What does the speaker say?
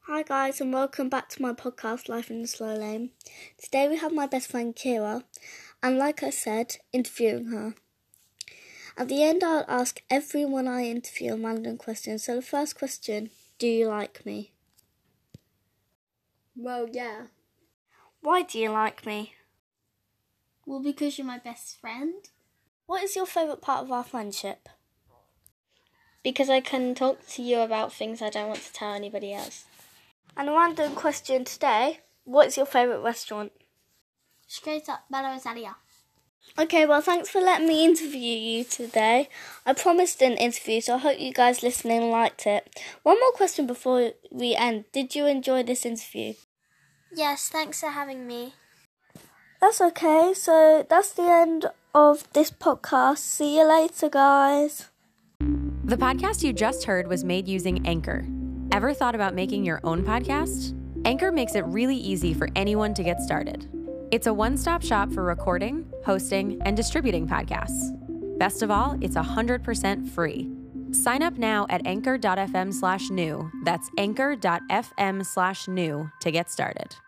Hi guys and welcome back to my podcast Life in the Slow Lane. Today we have my best friend Kira and like I said, interviewing her. At the end I'll ask everyone I interview a random question. So the first question, do you like me? Well, yeah. Why do you like me? Well, because you're my best friend. What is your favourite part of our friendship? Because I can talk to you about things I don't want to tell anybody else. And a random question today, what is your favourite restaurant? Straight up, Bella Rosalia. Okay, well thanks for letting me interview you today. I promised an interview, so I hope you guys listening liked it. One more question before we end. Did you enjoy this interview? Yes, thanks for having me. That's okay, so that's the end of this podcast. See you later, guys. The podcast you just heard was made using Anchor. Ever thought about making your own podcast? Anchor makes it really easy for anyone to get started. It's a one-stop shop for recording, hosting, and distributing podcasts. Best of all, it's 100% free. Sign up now at anchor.fm/new. That's anchor.fm/new to get started.